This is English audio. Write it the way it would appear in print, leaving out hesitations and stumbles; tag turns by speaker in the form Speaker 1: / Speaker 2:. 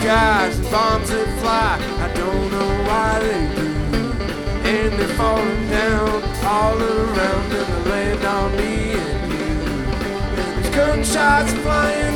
Speaker 1: skies and bombs that fly. I don't know why they do. And they're falling down all around and they land on me and you. And there's gunshots flying